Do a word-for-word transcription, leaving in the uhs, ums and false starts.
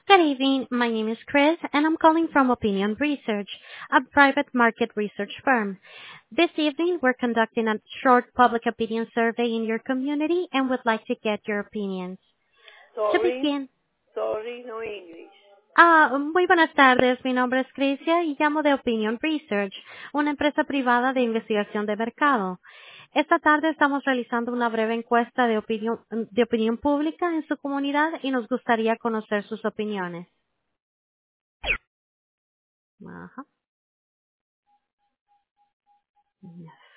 Good evening. My name is Chris, and I'm calling from Opinion Research, a private market research firm. This evening, we're conducting a short public opinion survey in your community and would like to get your opinions. To Sorry, begin, sorry, no English. ah, muy buenas tardes. Mi nombre es Crisia y llamo de Opinion Research, una empresa privada de investigación de mercado. Esta tarde estamos realizando una breve encuesta de opinión, de opinión pública en su comunidad y nos gustaría conocer sus opiniones. Ajá.